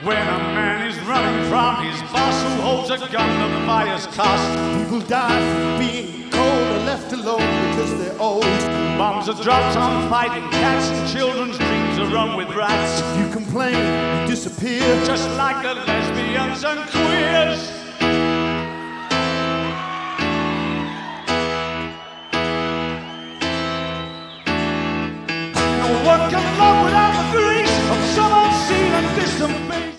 When a man is running from his boss who holds a gun, the fire's cost. People die from being cold or left alone because they're old. Bombs are dropped on fighting cats, and children's dreams are run with rats. If you complain, you disappear, just like the lesbians and queers. No one can